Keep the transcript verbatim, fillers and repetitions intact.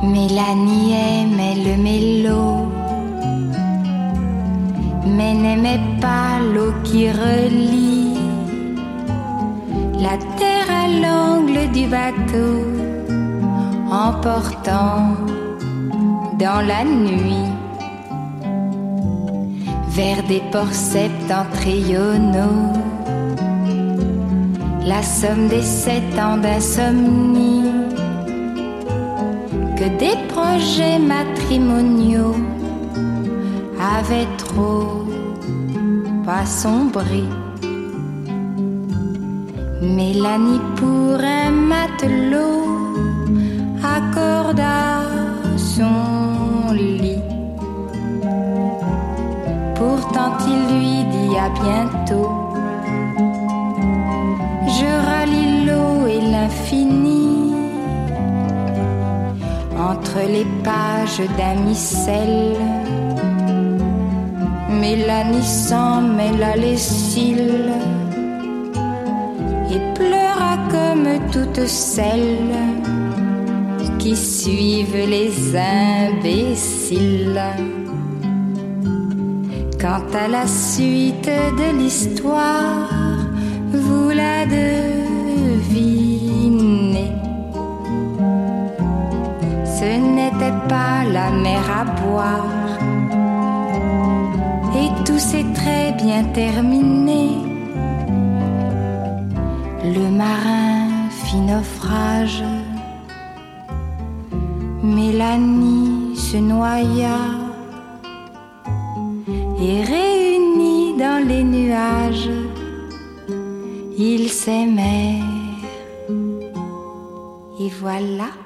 Mélanie aimait le mélo, mais n'aimait pas l'eau qui relie la terre à l'angle du bateau, emportant dans la nuit vers des ports septentrionaux la somme des sept ans d'insomnie que des projets matrimoniaux avaient trop pas sombré. Mélanie pour un matelot accorda son lit. Pourtant il lui dit à bientôt, je rallie l'eau et l'infini. Entre les pages d'un missel, Mélanie s'en mêla les cils et pleura comme toutes celles qui suivent les imbéciles. Quant à la suite de l'histoire, vous la devinez. Ce n'était pas la mer à boire, et tout s'est très bien terminé. Le marin fit naufrage, Mélanie se noya, et réunis dans les nuages, ils s'aimèrent, et voilà.